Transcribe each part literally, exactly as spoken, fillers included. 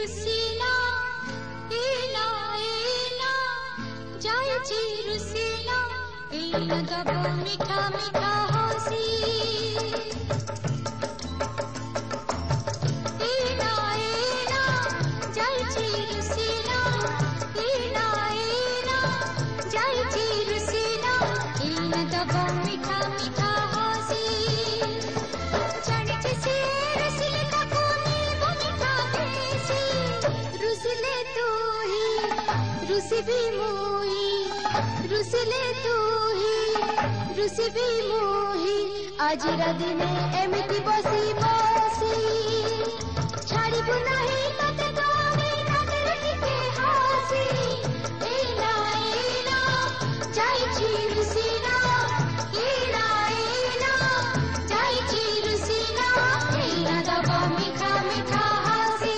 रुसिला एना एना जायची रुसिला एना दब मीठा मीठा हसी एना एना जायची रुसिला एना एना जायची रुसिला एना दब मीठा मीठा रुसी भी मोही रुसिले तू ही रुसी भी मोही आज दिने एमिति बसी बसी छाड़ी नहीं तते गावे तते रखिके हासी एना एना जायची रुसिला एना एना जायची रुसिला एना दबा मीठा मीठा हासी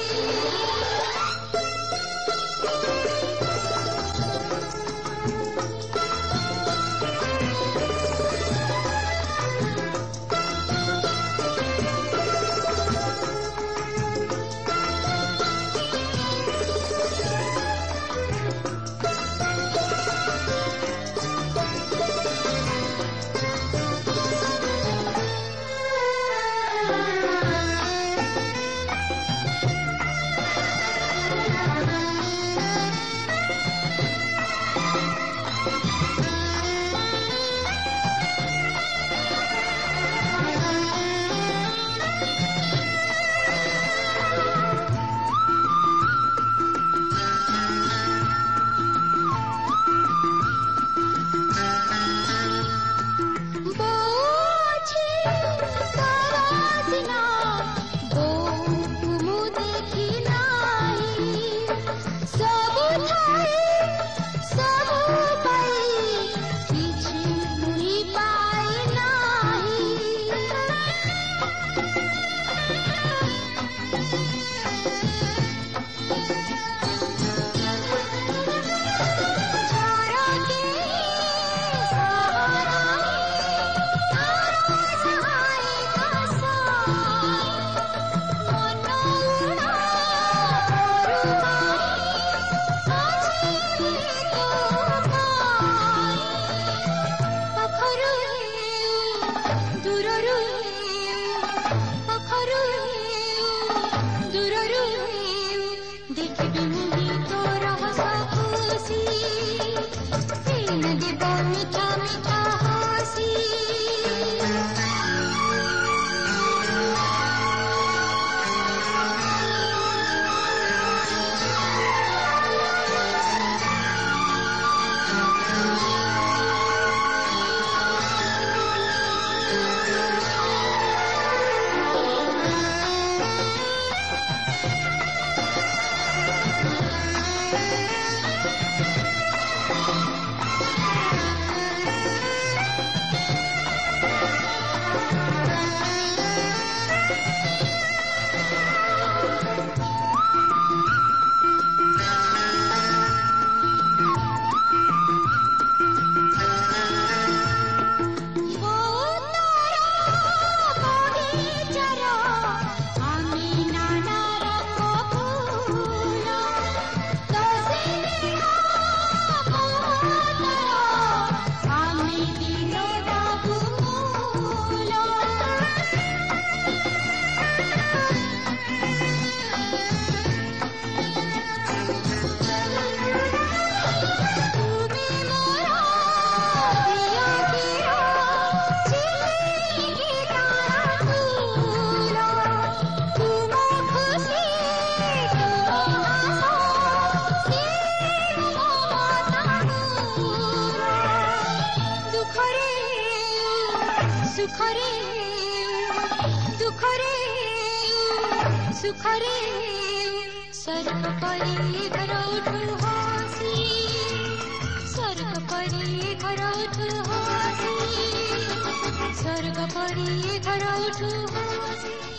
सुखरे दुखरे सुखरे स्वर्ग परी घर उठु हासी स्वर्ग परी घर उठु हासी स्वर्ग परी घर उठु हासी।